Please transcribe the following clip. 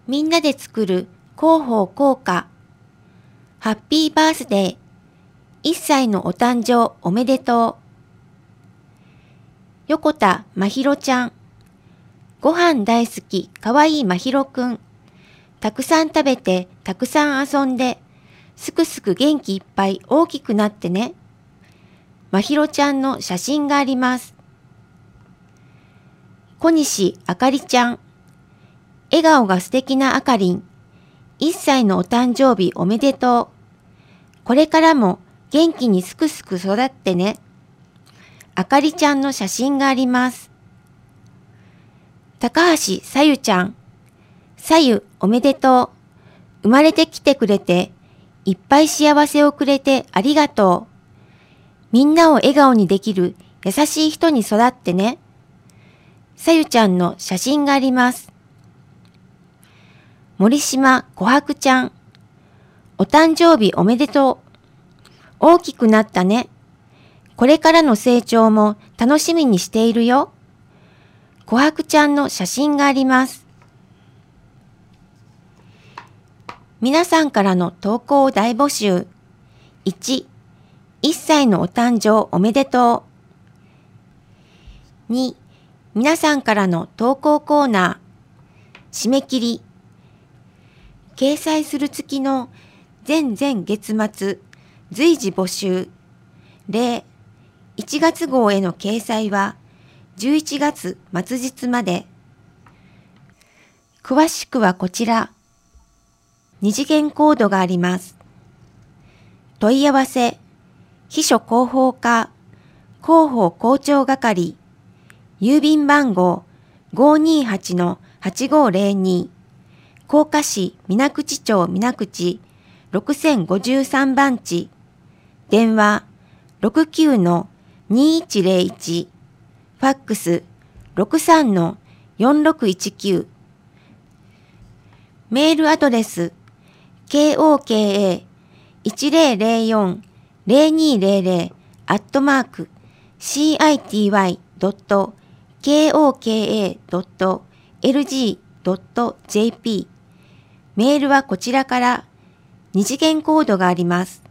みんなで作る広報効果。ハッピーバースデー。1歳のお誕生おめでとう。横田まひろちゃん。ご飯大好きかわいいまひろくん。たくさん食べてたくさん遊んで、すくすく元気いっぱい大きくなってね。まひろちゃんの写真があります。小西あかりちゃん。笑顔が素敵なあかりん。1歳のお誕生日おめでとう。これからも元気にすくすく育ってね。あかりちゃんの写真があります。高橋さゆちゃん。さゆおめでとう。生まれてきてくれて、いっぱい幸せをくれてありがとう。みんなを笑顔にできる優しい人に育ってね。さゆちゃんの写真があります。森島琥珀ちゃん。お誕生日おめでとう。大きくなったね。これからの成長も楽しみにしているよ。琥珀ちゃんの写真があります。皆さんからの投稿を大募集。1、1歳のお誕生おめでとう。2、皆さんからの投稿コーナー。締め切り。掲載する月の前々月末、随時募集。例、1月号への掲載は11月末日まで。詳しくはこちら。2次元コードがあります。問い合わせ、秘書広報課、広報校長係、郵便番号 528-8502、甲賀市水口町水口6053番地、電話 69-2101、ファックス 63-4619、メールアドレス koka.city.koka.lg.jp。メールはこちらから。2次元コードがあります。